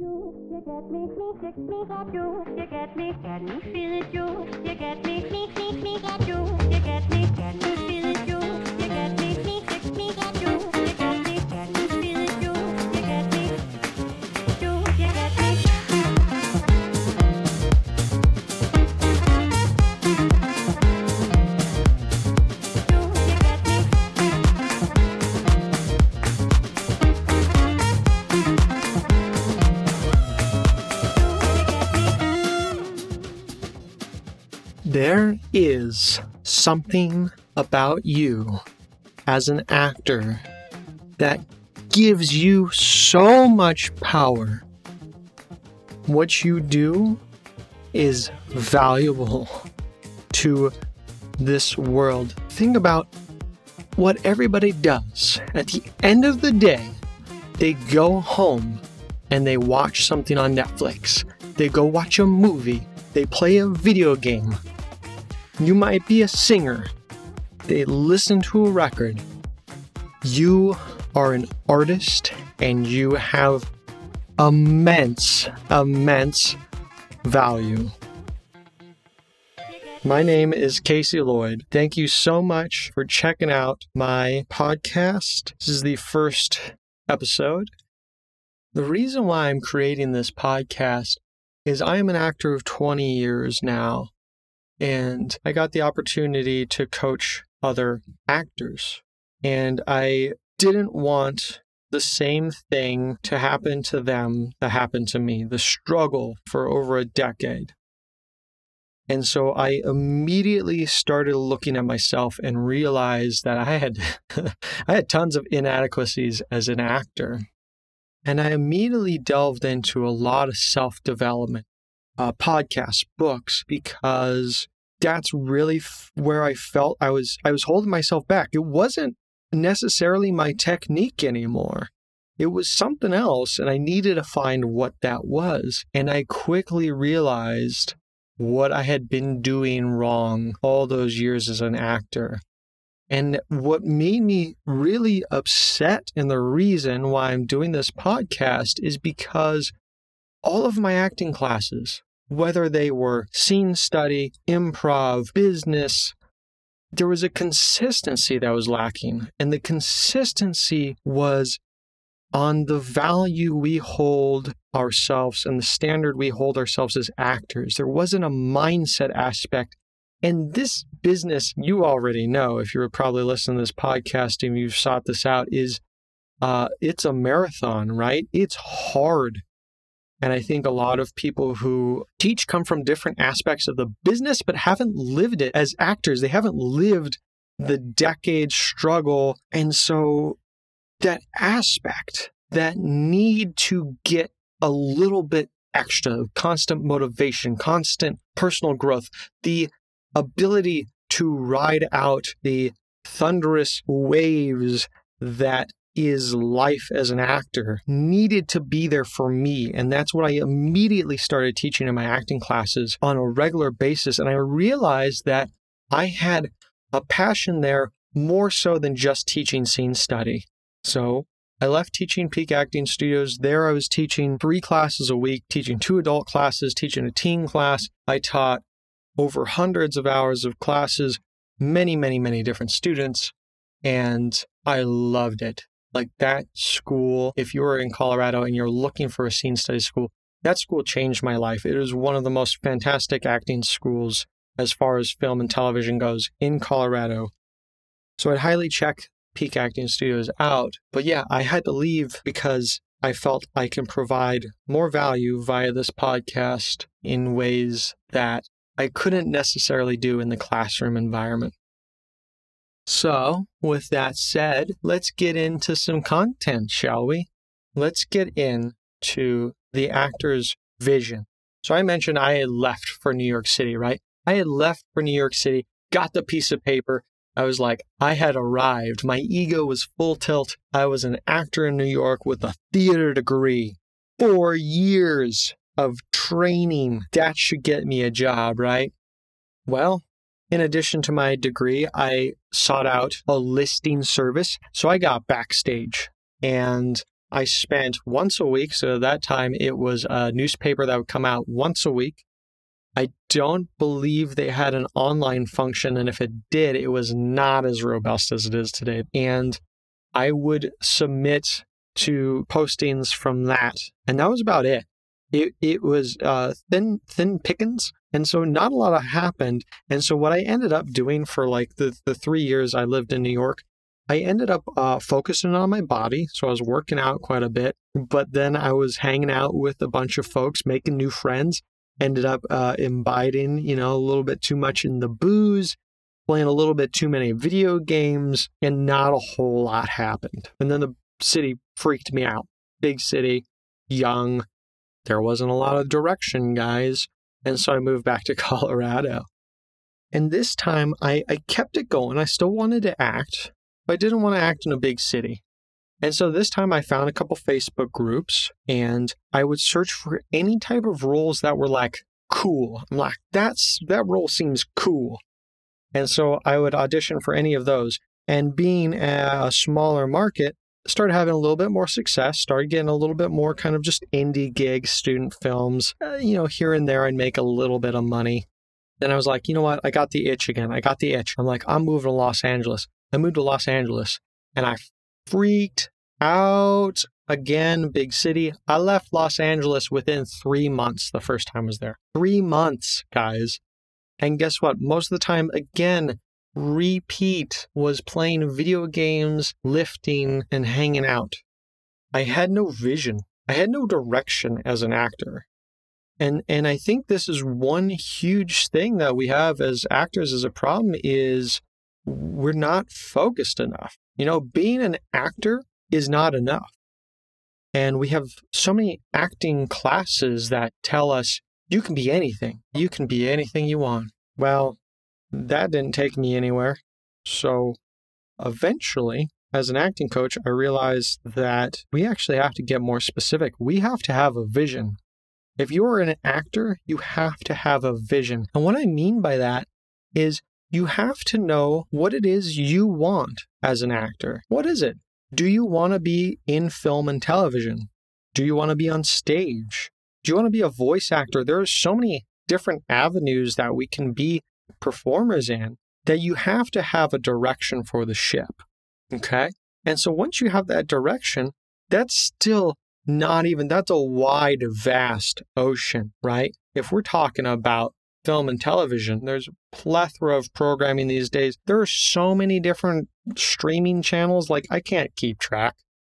There is something about you as an actor that gives you so much power. What you do is valuable to this world. Think about what everybody does. At the end of the day, they go home and they watch something on Netflix. They go watch a movie. They play a video game. You might be a singer. They listen to a record. You are an artist and you have immense value. My name is Casey Lloyd. Thank you so much for checking out my podcast. This is the first episode. The reason why I'm creating this podcast is I am an actor of 20 years now, and I got the opportunity to coach other actors. And I didn't want the same thing to happen to them that happened to me, the struggle for over a decade. And so I immediately started looking at myself and realized that I had tons of inadequacies as an actor. And I immediately delved into a lot of self-development, podcasts, books, because that's really where I felt I was holding myself back. It wasn't necessarily my technique anymore. It was something else, and I needed to find what that was. And I quickly realized what I had been doing wrong all those years as an actor. And what made me really upset, and the reason why I'm doing this podcast, is because all of my acting classes, whether they were scene study, improv, business, there was a consistency that was lacking. And the consistency was on the value we hold ourselves and the standard we hold ourselves as actors. There wasn't a mindset aspect. And this business, you already know, if you were probably listening to this podcast and you've sought this out, is it's a marathon, right? It's hard. And I think a lot of people who teach come from different aspects of the business, but haven't lived it as actors. They haven't lived the decade struggle. And so that aspect, that need to get a little bit extra, constant motivation, constant personal growth, the ability to ride out the thunderous waves that is life as an actor needed to be there for me. And that's what I immediately started teaching in my acting classes on a regular basis. And I realized that I had a passion there more so than just teaching scene study. So I left teaching Peak Acting Studios. There I was teaching 3 classes a week, teaching 2 adult classes, teaching a teen class. I taught over hundreds of hours of classes, many different students, and I loved it. Like that school, if you were in Colorado and you're looking for a scene study school, that school changed my life. It is one of the most fantastic acting schools as far as film and television goes in Colorado. So I'd highly check Peak Acting Studios out. But yeah, I had to leave because I felt I can provide more value via this podcast in ways that I couldn't necessarily do in the classroom environment. So, with that said, let's get into some content, shall we? Let's get into the actor's vision. So I mentioned I had left for New York City, right? I had left for New York City, got the piece of paper. I was like, I had arrived. My ego was full tilt. I was an actor in New York with a theater degree. 4 years of training. That should get me a job, right? Well, in addition to my degree, I sought out a listing service. So I got Backstage. And I spent once a week. So at that time, it was a newspaper that would come out once a week. I don't believe they had an online function. And if it did, it was not as robust as it is today. And I would submit to postings from that. And that was about it. It was thin pickings. And so not a lot happened. And so what I ended up doing for like the 3 years I lived in New York, I ended up focusing on my body. So I was working out quite a bit, but then I was hanging out with a bunch of folks, making new friends, ended up imbibing, a little bit too much in the booze, playing a little bit too many video games, and not a whole lot happened. And then the city freaked me out. Big city, young. There wasn't a lot of direction, guys. And so I moved back to Colorado. And this time I kept it going. I still wanted to act, but I didn't want to act in a big city. And so this time I found a couple Facebook groups and I would search for any type of roles that were like cool. I'm like, that role seems cool. And so I would audition for any of those. And being a smaller market, started having a little bit more success, started getting a little bit more kind of just indie gigs, student films, here and there, I'd make a little bit of money. Then I was like, you know what? I got the itch again. I got the itch. I'm like, I'm moving to Los Angeles. I moved to Los Angeles and I freaked out again, big city. I left Los Angeles within 3 months the first time I was there. 3 months, guys. And guess what? Most of the time, again, repeat was playing video games, lifting, and hanging out. I had no vision. I had no direction as an actor. And I think this is one huge thing that we have as actors as a problem is we're not focused enough. Being an actor is not enough. And we have so many acting classes that tell us you can be anything. You can be anything you want. Well, that didn't take me anywhere. So eventually, as an acting coach, I realized that we actually have to get more specific. We have to have a vision. If you're an actor, you have to have a vision. And what I mean by that is you have to know what it is you want as an actor. What is it? Do you want to be in film and television? Do you want to be on stage? Do you want to be a voice actor? There are so many different avenues that we can be performers in that you have to have a direction for the ship. Okay? And so once you have that direction, that's still that's a wide, vast ocean, right? If we're talking about film and television, there's a plethora of programming these days. There are so many different streaming channels, like I can't keep track.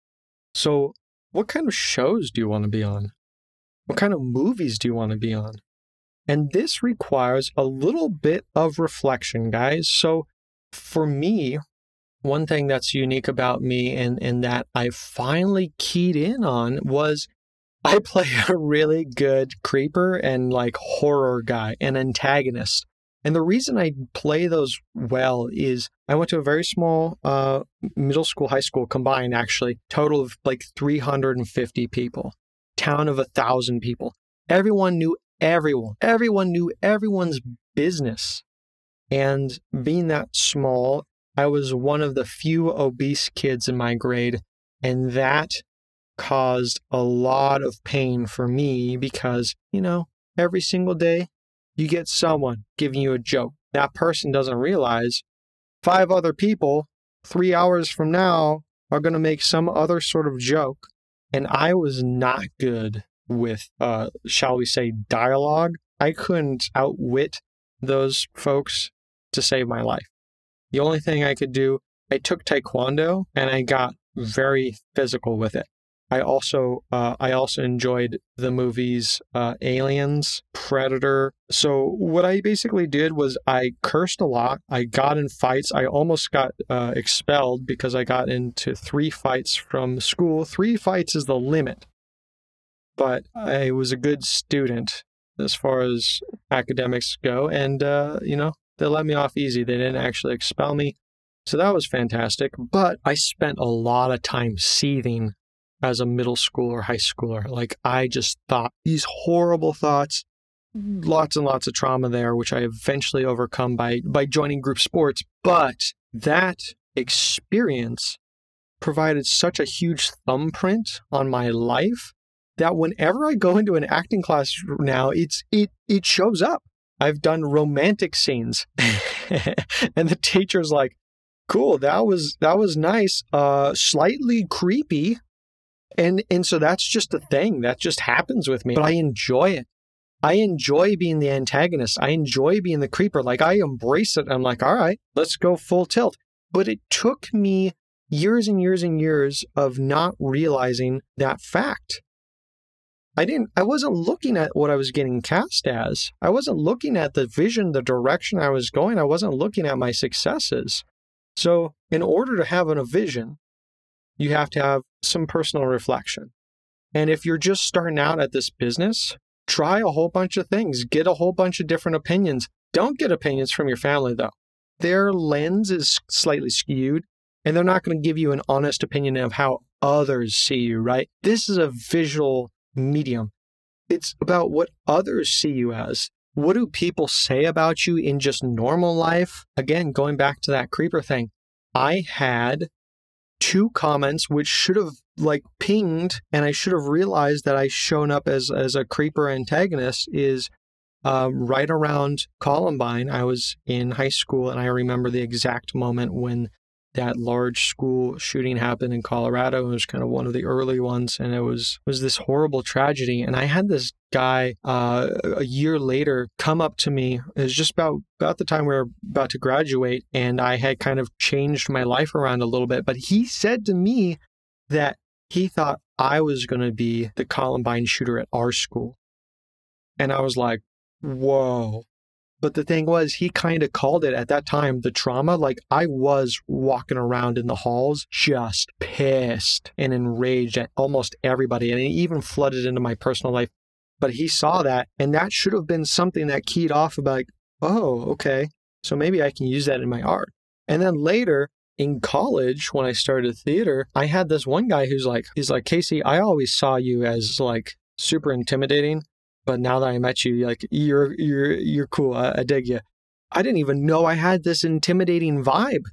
So what kind of shows do you want to be on? What kind of movies do you want to be on? And this requires a little bit of reflection, guys. So for me, one thing that's unique about me and that I finally keyed in on was I play a really good creeper and like horror guy, an antagonist. And the reason I play those well is I went to a very small middle school, high school combined, actually, total of like 350 people, town of 1,000 people. Everyone knew everyone. Everyone knew everyone's business. And being that small, I was one of the few obese kids in my grade, and that caused a lot of pain for me because, every single day you get someone giving you a joke. That person doesn't realize 5 other people 3 hours from now are going to make some other sort of joke. And I was not good with, shall we say, dialogue. I couldn't outwit those folks to save my life. The only thing I could do, I took Taekwondo and I got very physical with it. I also enjoyed the movies Aliens, Predator. So what I basically did was I cursed a lot. I got in fights. I almost got expelled because I got into 3 fights from school. 3 fights is the limit. But I was a good student as far as academics go. And, they let me off easy. They didn't actually expel me. So that was fantastic. But I spent a lot of time seething as a middle schooler, high schooler. Like I just thought these horrible thoughts, lots and lots of trauma there, which I eventually overcome by joining group sports. But that experience provided such a huge thumbprint on my life that whenever I go into an acting class now, it shows up. I've done romantic scenes and the teacher's like, cool, that was nice, slightly creepy. And so that's just a thing that just happens with me, but I enjoy it. I enjoy being the antagonist. I enjoy being the creeper. Like, I embrace it. I'm like, all right, let's go full tilt. But it took me years and years and years of not realizing that fact. I wasn't looking at what I was getting cast as. I wasn't looking at the vision, the direction I was going. I wasn't looking at my successes. So in order to have a vision, you have to have some personal reflection. And if you're just starting out at this business, try a whole bunch of things. Get a whole bunch of different opinions. Don't get opinions from your family, though. Their lens is slightly skewed, and they're not going to give you an honest opinion of how others see you, right? This is a visual medium. It's about what others see you as. What do people say about you in just normal life? Again, going back to that creeper thing, I had 2 comments which should have pinged, and I should have realized that I shown up as a creeper antagonist is right around Columbine. I was in high school, and I remember the exact moment when that large school shooting happened in Colorado. It was kind of one of the early ones, and it was this horrible tragedy. And I had this guy a year later come up to me. It was just about the time we were about to graduate, and I had kind of changed my life around a little bit. But he said to me that he thought I was going to be the Columbine shooter at our school. And I was like, whoa. But the thing was, he kind of called it at that time, the trauma. Like, I was walking around in the halls just pissed and enraged at almost everybody. And it even flooded into my personal life. But he saw that, and that should have been something that keyed off about, like, oh, okay, so maybe I can use that in my art. And then later in college, when I started theater, I had this one guy he's like, Casey, I always saw you as like super intimidating. But now that I met you, like, you're cool. I dig you. I didn't even know I had this intimidating vibe.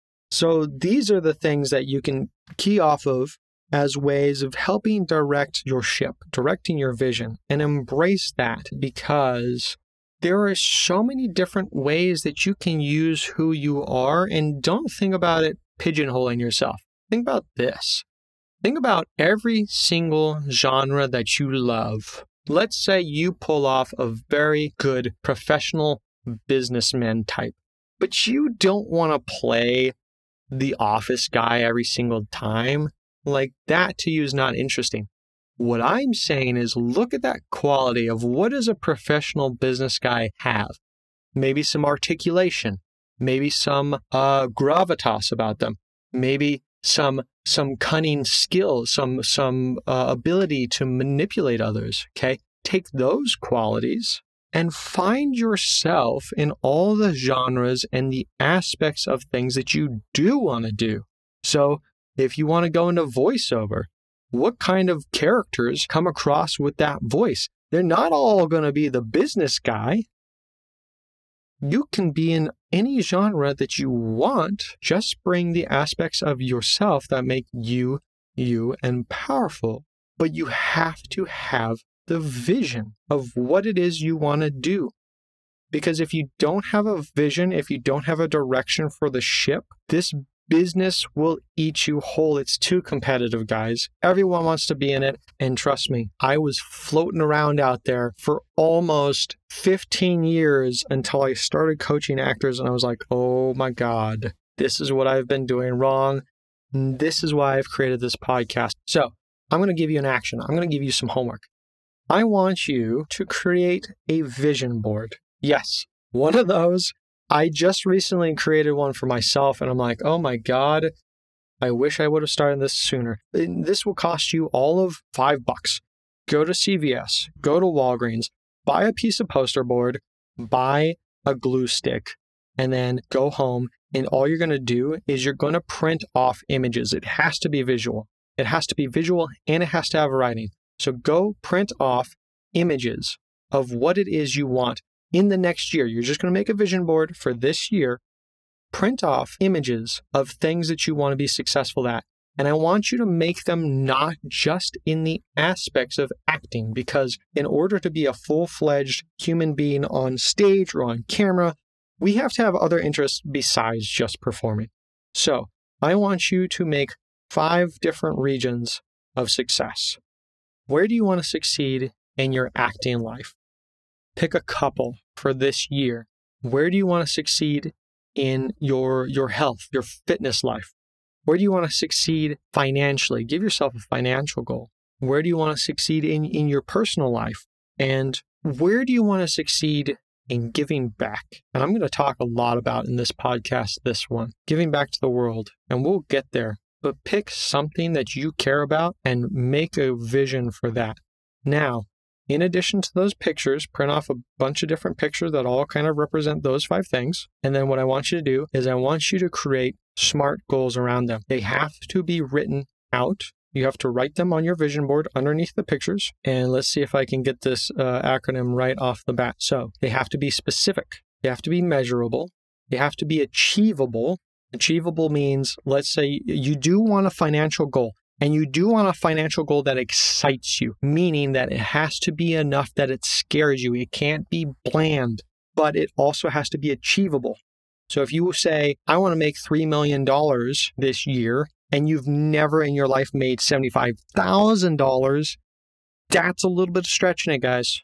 So these are the things that you can key off of as ways of helping direct your ship, directing your vision, and embrace that, because there are so many different ways that you can use who you are, and don't think about it pigeonholing yourself. Think about this. Think about every single genre that you love. Let's say you pull off a very good professional businessman type, but you don't want to play the office guy every single time. Like, that to you is not interesting. What I'm saying is, look at that quality of what does a professional business guy have? Maybe some articulation, maybe some gravitas about them, maybe some cunning skills, some ability to manipulate others, okay? Take those qualities and find yourself in all the genres and the aspects of things that you do want to do. So if you want to go into voiceover, what kind of characters come across with that voice? They're not all going to be the business guy. You can be in any genre that you want. Just bring the aspects of yourself that make you and powerful. But you have to have the vision of what it is you want to do. Because if you don't have a vision, if you don't have a direction for the ship, this business will eat you whole. It's too competitive, guys. Everyone wants to be in it. And trust me, I was floating around out there for almost 15 years until I started coaching actors. And I was like, oh my God, this is what I've been doing wrong. This is why I've created this podcast. So I'm going to give you an action. I'm going to give you some homework. I want you to create a vision board. Yes, one of those. I just recently created one for myself, and I'm like, oh my God, I wish I would have started this sooner. This will cost you all of $5. Go to CVS, go to Walgreens, buy a piece of poster board, buy a glue stick, and then go home. And all you're going to do is you're going to print off images. It has to be visual. It has to be visual, and it has to have writing. So go print off images of what it is you want. In the next year, you're just going to make a vision board for this year. Print off images of things that you want to be successful at. And I want you to make them not just in the aspects of acting, because in order to be a full-fledged human being on stage or on camera, we have to have other interests besides just performing. So I want you to make 5 different regions of success. Where do you want to succeed in your acting life? Pick a couple for this year. Where do you want to succeed in your health, your fitness life? Where do you want to succeed financially? Give yourself a financial goal. Where do you want to succeed in your personal life? And where do you want to succeed in giving back? And I'm going to talk a lot about in this podcast, this one, giving back to the world, and we'll get there. But pick something that you care about and make a vision for that. Now, in addition to those pictures, print off a bunch of different pictures that all kind of represent those 5 things. And then what I want you to do is I want you to create SMART goals around them. They have to be written out. You have to write them on your vision board underneath the pictures. And let's see if I can get this acronym right off the bat. So they have to be specific. They have to be measurable. They have to be achievable. Achievable means, let's say you do want a financial goal. And you do want a financial goal that excites you, meaning that it has to be enough that it scares you. It can't be bland, but it also has to be achievable. So if you say, I want to make $3 million this year, and you've never in your life made $75,000, that's a little bit of stretching it, guys.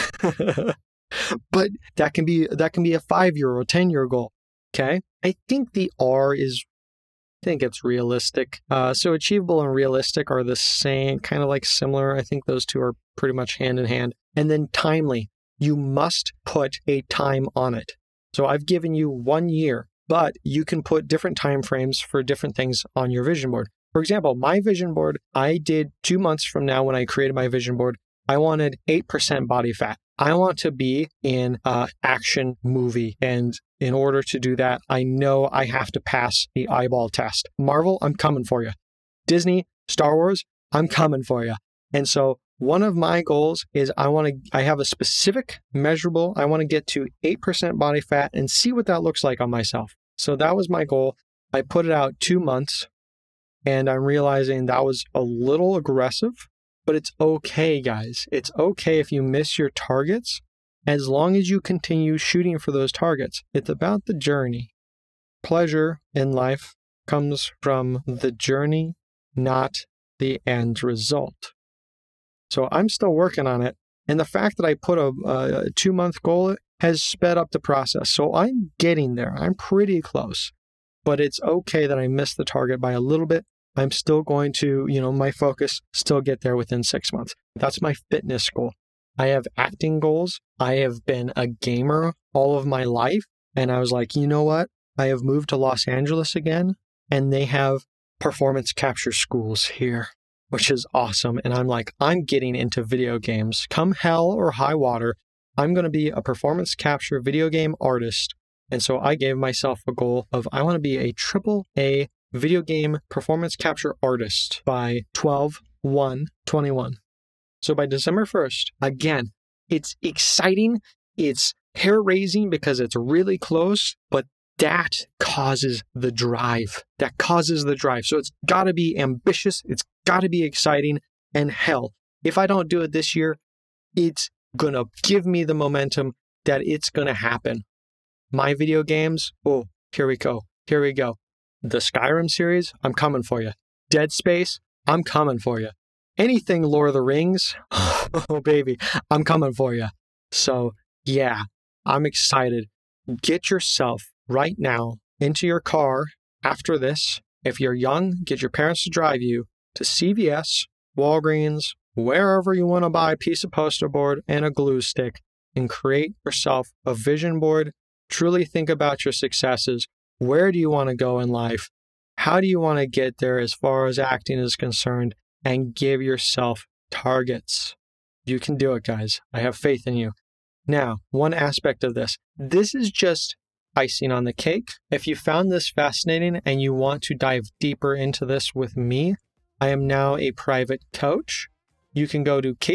But that can be a 5-year or a 10-year goal. Okay. I think the R is, I think it's realistic. So achievable and realistic are the same, kind of like similar. I think those two are pretty much hand in hand. And then timely. You must put a time on it. So I've given you 1 year, but you can put different time frames for different things on your vision board. For example, my vision board, I did 2 months from now when I created my vision board, I wanted 8% body fat. I want to be in an action movie. And in order to do that, I know I have to pass the eyeball test. Marvel, I'm coming for you. Disney, Star Wars, I'm coming for you. And so one of my goals is I have a specific measurable, I want to get to 8% body fat and see what that looks like on myself. So that was my goal. I put it out 2 months and I'm realizing that was a little aggressive, but it's okay, guys. It's okay if you miss your targets as long as you continue shooting for those targets. It's about the journey. Pleasure in life comes from the journey, not the end result. So I'm still working on it. And the fact that I put a 2-month goal has sped up the process. So I'm getting there. I'm pretty close. But it's okay that I missed the target by a little bit. I'm still going to, my focus, still get there within 6 months. That's my fitness goal. I have acting goals. I have been a gamer all of my life. And I was like, you know what? I have moved to Los Angeles again, and they have performance capture schools here, which is awesome. And I'm like, I'm getting into video games. Come hell or high water, I'm going to be a performance capture video game artist. And so I gave myself a goal of I want to be a AAA video game performance capture artist by 12/1/21. So by December 1st, again, it's exciting. It's hair-raising because it's really close, but that causes the drive. So it's got to be ambitious. It's got to be exciting. And hell, if I don't do it this year, it's going to give me the momentum that it's going to happen. My video games, here we go. The Skyrim series, I'm coming for you. Dead Space, I'm coming for you. Anything Lord of the Rings, oh baby, I'm coming for you. So yeah, I'm excited. Get yourself right now into your car after this. If you're young, get your parents to drive you to CVS, Walgreens, wherever you want to buy a piece of poster board and a glue stick and create yourself a vision board. Truly think about your successes. Where do you want to go in life? How do you want to get there as far as acting is concerned? And give yourself targets. You can do it, guys. I have faith in you. Now, one aspect of this is just icing on the cake. If you found this fascinating and you want to dive deeper into this with me, I am now a private coach. You can go to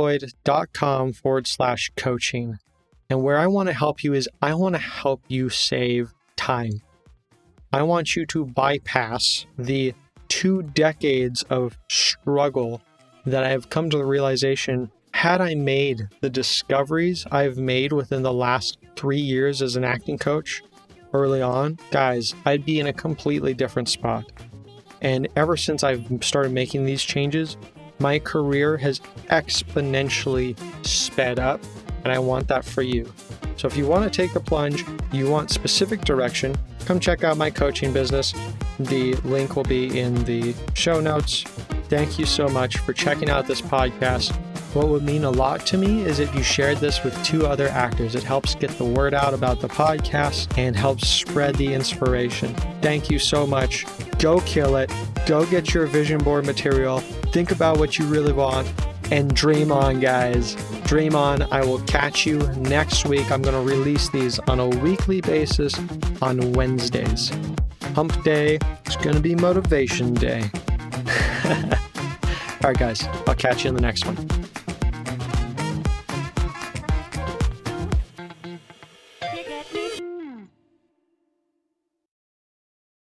CaseyLloyd.com/coaching. And where I want to help you is I want to help you save time. I want you to bypass the 2 decades of struggle that I have come to the realization, had I made the discoveries I've made within the last 3 years as an acting coach early on, guys, I'd be in a completely different spot. And ever since I've started making these changes, my career has exponentially sped up, and I want that for you. So if you want to take the plunge, you want specific direction, come check out my coaching business. The link will be in the show notes. Thank you so much for checking out this podcast. What would mean a lot to me is if you shared this with 2 other actors. It helps get the word out about the podcast and helps spread the inspiration. Thank you so much. Go kill it. Go get your vision board material. Think about what you really want and dream on, guys. Dream on. I will catch you next week. I'm going to release these on a weekly basis on Wednesdays. Hump day. It's going to be motivation day. All right, guys. I'll catch you in the next one. You get me